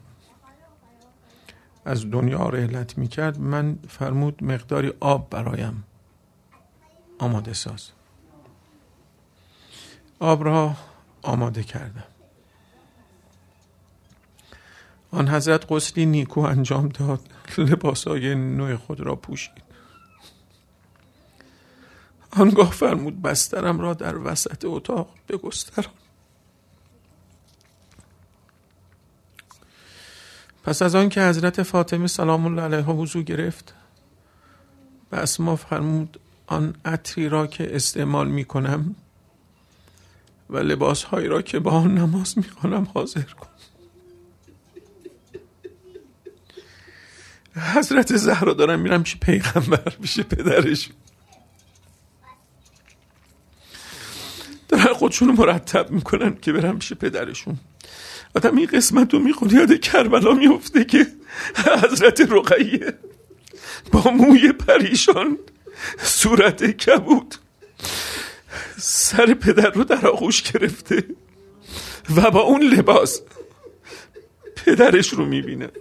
Speaker 1: از دنیا رحلت می کرد، من فرمود مقداری آب برایم آماده ساز. آب را آماده کردم. آن حضرت غسلی نیکو انجام داد، لباسای نو خود را پوشید. آنگاه فرمود بسترم را در وسط اتاق بگستران. پس از آن که حضرت فاطمه سلام الله علیها وضو گرفت، به اسما فرمود آن عطری را که استعمال می کنم و لباسهایی را که با آن نماز می خوانم حاضر کن. حضرت زهرا دارم میرم پیش پیغمبر، پیش پدرش، دارن خودشونو مرتب میکنن که برم پیش پدرشون. آدم این قسمت رو میخونی یاد کربلا میفته که حضرت رقیه با موی پریشان، صورت کبود، سر پدر رو در آغوش گرفته و با اون لباس پدرش رو میبینه.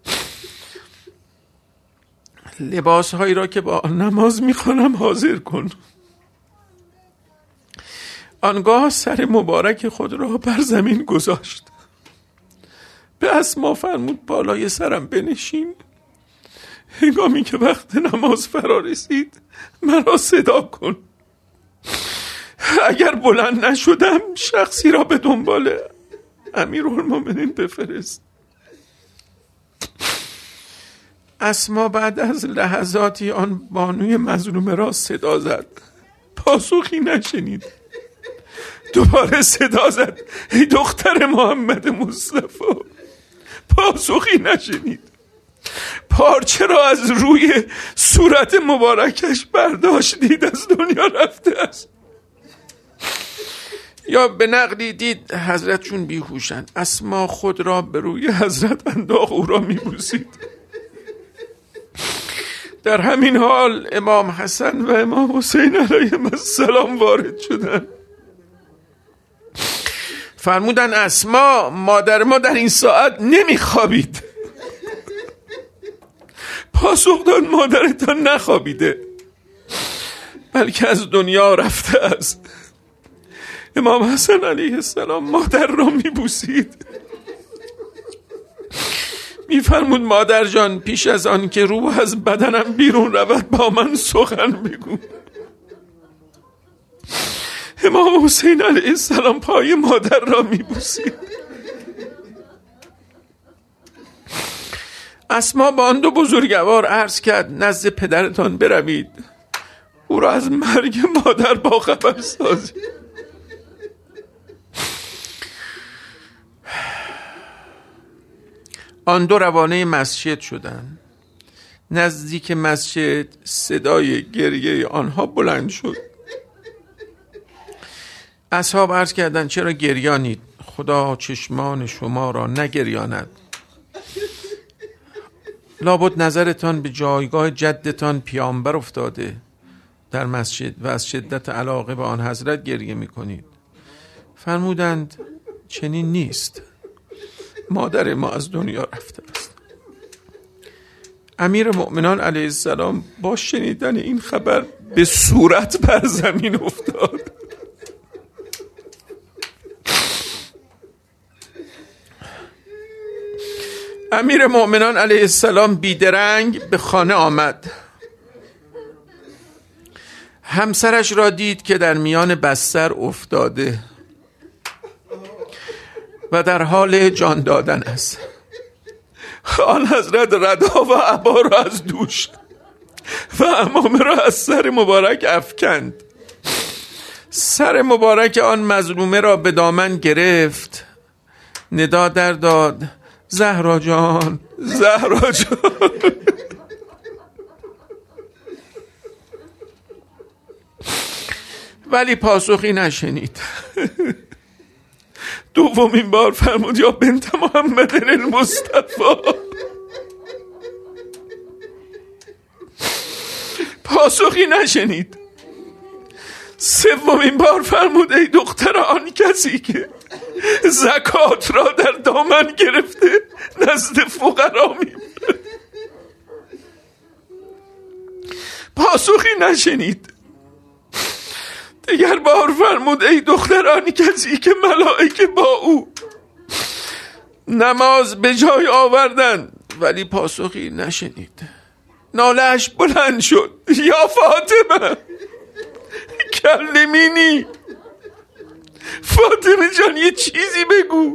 Speaker 1: لباس هایی را که با نماز میخوانم حاضر کن. آنگاه سر مبارک خود را بر زمین گذاشت، به اسما فرمود بالای سرم بنشین. هنگامی که وقت نماز فرا رسید مرا صدا کن. اگر بلند نشدم شخصی را به دنبال امیرالمومنین بفرست. اسما بعد از لحظاتی آن بانوی مظلومه را صدا زد، پاسخی نشنید. دوباره صدا زد ای دختر محمد مصطفی، پاسخی نشنید. پارچه را از روی صورت مبارکش برداشت، دید از دنیا رفته است. یا به نقلی دید حضرت چون بیهوشند، اسما خود را به روی حضرت انداخت، او را میبوسید. در همین حال امام حسن و امام حسین علیهم السلام وارد شدند. فرمودن اسما مادر ما در این ساعت نمیخوابید. پاسخ داد مادرتان نخوابیده بلکه از دنیا رفته است. امام حسن علیه السلام مادر را میبوسید، میفرمود مادر جان پیش از آن که روح از بدنم بیرون رود با من سخن بگو. امام حسین علیه السلام پای مادر را میبوسید. اسما با آن دو بزرگوار عرض کرد نزد پدرتان بروید، او را از مرگ مادر با خبر سازید. آن دو روانه مسجد شدند. نزدیک مسجد صدای گریه آنها بلند شد. اصحاب عرض کردند چرا گریانید؟ خدا چشمان شما را نگریاند. لابد نظرتان به جایگاه جدتان پیامبر افتاده در مسجد و از شدت علاقه به آن حضرت گریه میکنید. فرمودند چنین نیست، مادر ما از دنیا رفته است. امیر مؤمنان علیه السلام با شنیدن این خبر به صورت بر زمین افتاد. امیر مؤمنان علیه السلام بیدرنگ به خانه آمد.
Speaker 2: همسرش را دید که در میان بستر افتاده و در حال جان دادن است. آن حضرت ردا و عبا را از دوش و عمامه را از سر مبارک افکند. سر مبارک آن مظلومه را به دامن گرفت، ندا در داد: زهرا جان، زهرا جان. ولی پاسخی نشنید. دومین بار فرمود: یا بنت محمد المصطفی. پاسخی نشنید. سومین بار فرمود: ای دختر آن کسی که زکات را در دامن گرفته نزد فقرا میبرد. پاسخی نشنید. دیگر بار فرمود: ای دختر آن کسی که ملائکه با او نماز به جای آوردند. ولی پاسخی نشنید. ناله‌اش بلند شد: یا فاطمه کلمینی، فاطمه جان یه چیزی بگو.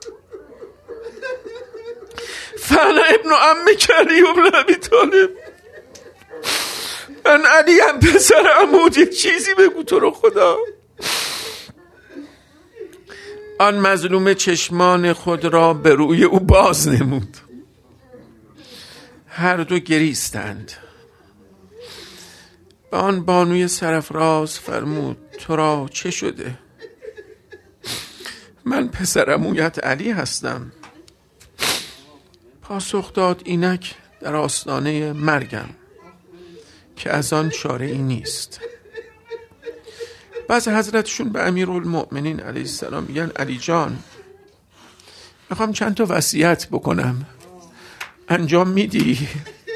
Speaker 2: فانا ابن عم علی ابن ابی طالب، من علی هم پسر عمود، یه چیزی بگو تو رو خدا. آن مظلوم چشمان خود را به روی او باز نمود. هر دو گریستند. به آن بانوی سرفراز فرمود: تو را چه شده؟ من پسر عمویت علی هستم. پاسخ داد: اینک در آستانه مرگم که از آن چاره ای نیست. بعض حضرتشون به امیرالمؤمنین علیه السلام میگن: علی جان میخوام چند تا وصیت بکنم، انجام میدی؟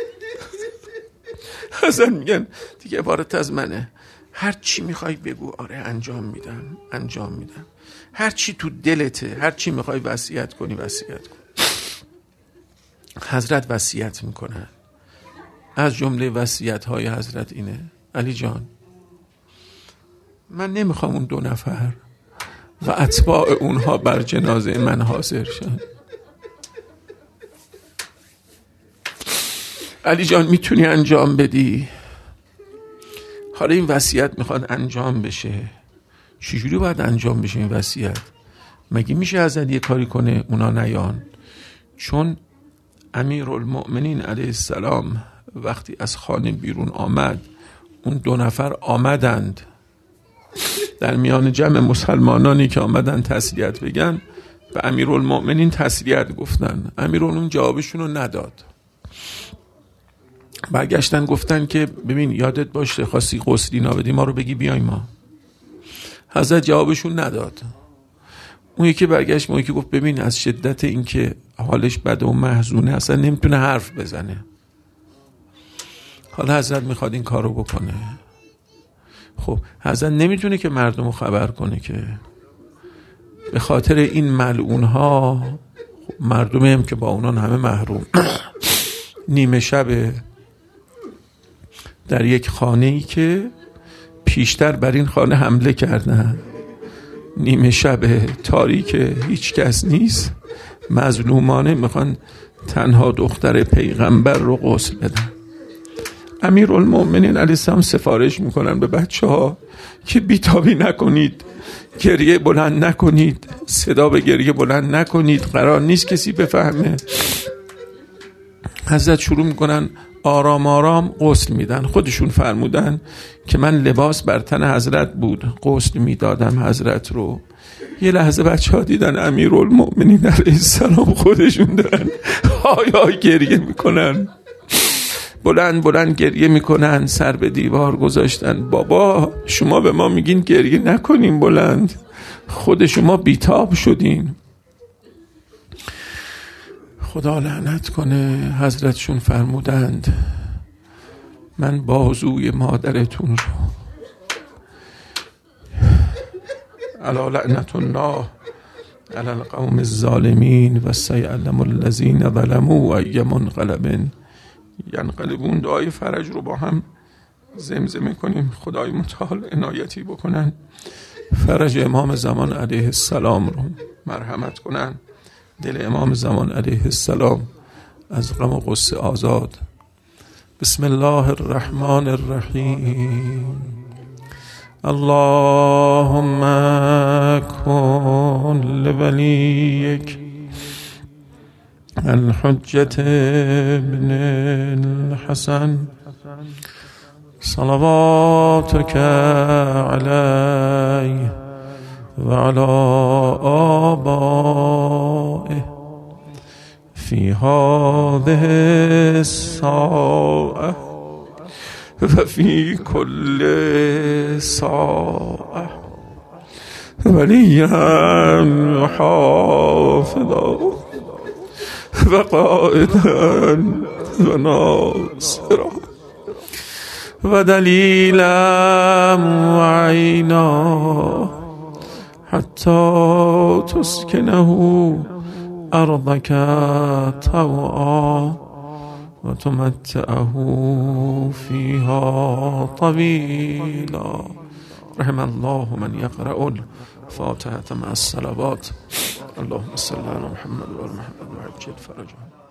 Speaker 2: حضرت میگن دیگه عبارت از منه، هر چی میخوای بگو. آره انجام میدم، انجام میدم. هر چی تو دلته، هر چی میخوای وصیت کنی وصیت کن. حضرت وصیت میکنن. از جمله وصیت های حضرت اینه: علی جان من نمیخوام اون دو نفر و اتباع اونها بر جنازه من حاضر شن. علی جان میتونی انجام بدی؟ حالا این وصیت میخواد انجام بشه. چجوری باید انجام بشه این وصیت؟ مگه میشه ازت یه کاری کنه اونا نیان؟ چون امیرالمؤمنین علیه السلام وقتی از خانه بیرون آمد، اون دو نفر آمدند در میان جمع مسلمانانی که آمدن تسلیت بگن، به امیرالمؤمنین تسلیت گفتن. امیرالمؤمنین جوابشون رو نداد. برگشتن گفتن که ببین یادت باشه خواستی غسلی نابدی ما رو بگی بیایم ما. حضرت جوابشون نداد. اون یکی برگشت، اون یکی گفت ببین از شدت این که حالش بده و محزونه اصلا نمیتونه حرف بزنه. حالا حضرت میخواد این کارو بکنه. خب حضرت نمیتونه که مردم رو خبر کنه که به خاطر این ملعون ها مردم هم که با اونان همه محروم. نیمه شب در یک خانه ای که پیشتر بر این خانه حمله کردن، نیمه شب تاریک هیچ کس نیست، مظلومانه میخوان تنها دختر پیغمبر رو غسل بدن. امیرالمؤمنین علیه السلام سفارش میکنن به بچه ها که بیتابی نکنید، گریه بلند نکنید، صدا به گریه بلند نکنید، قرار نیست کسی بفهمه. حضرت شروع میکنن آرام آرام غسل میدن. خودشون فرمودن که من لباس بر تن حضرت بود، غسل میدادم حضرت رو. یه لحظه بچه ها دیدن امیرالمؤمنین علیه السلام خودشون دارن های های گریه میکنن، بلند بلند گریه میکنن، سر به دیوار گذاشتن. بابا شما به ما میگین گریه نکنیم بلند، خود شما بیتاب شدین. خدا لعنت کنه. حضرتشون فرمودند من بازوی مادرتون رو علی لعنت الله علی القوم الظالمین و سیعلم الذین ظلموا ای منقلب ینقلبون. دعای فرج رو با هم زمزمه کنیم خدای متعال عنایتی بکنن، فرج امام زمان علیه السلام رو مرحمت کنن، دل امام زمان علیه السلام از غم و غصه آزاد. بسم الله الرحمن الرحیم. اللهم کن لولیک الحجة ابن الحسن صلواتك عليه وعلى آبائه في هذه الساعة وفي كل ساعة وليا وحافظا وقائدا وناصرا ودليلا وعينا حتى تسكنه أرضك طوعا وتمتعه فيها طويلا. رحم الله من يقرأ الفاتحة مع الصلوات. اللهم صل على محمد وعلى محمد وعجل فرجه.